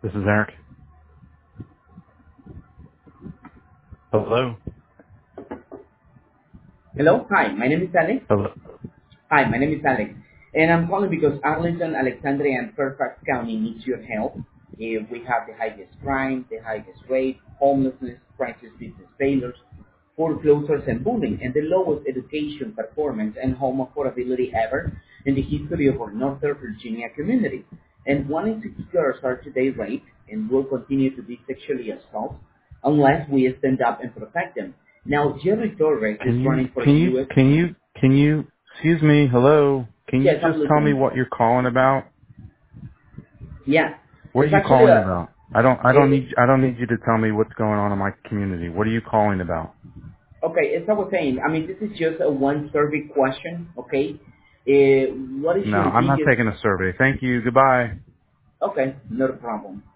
This is Eric. Hello? Hello. Hi, my name is Alex. Hello? Hi, my name is Alex. And I'm calling because Arlington, Alexandria, and Fairfax County needs your help. We have the highest crime, the highest rate, homelessness, crisis business failures, foreclosures and bullying, and the lowest education performance and home affordability ever in the history of our Northern Virginia community. And 1 in 6 girls are today raped and will continue to be sexually assaulted unless we stand up and protect them. Now, Jerry Torres is running for the U.S. Can you, excuse me, hello? Can you Yes, I'm just tell me listening. what you're calling about? Yeah, What are it's you actually calling a. about? I It, don't need you to tell me what's going on in my community. What are you calling about? okay, as I was saying, I mean, this is just a one survey question. Okay, what is No, your I'm not biggest? taking a survey. Thank you. Goodbye. Okay, not a problem.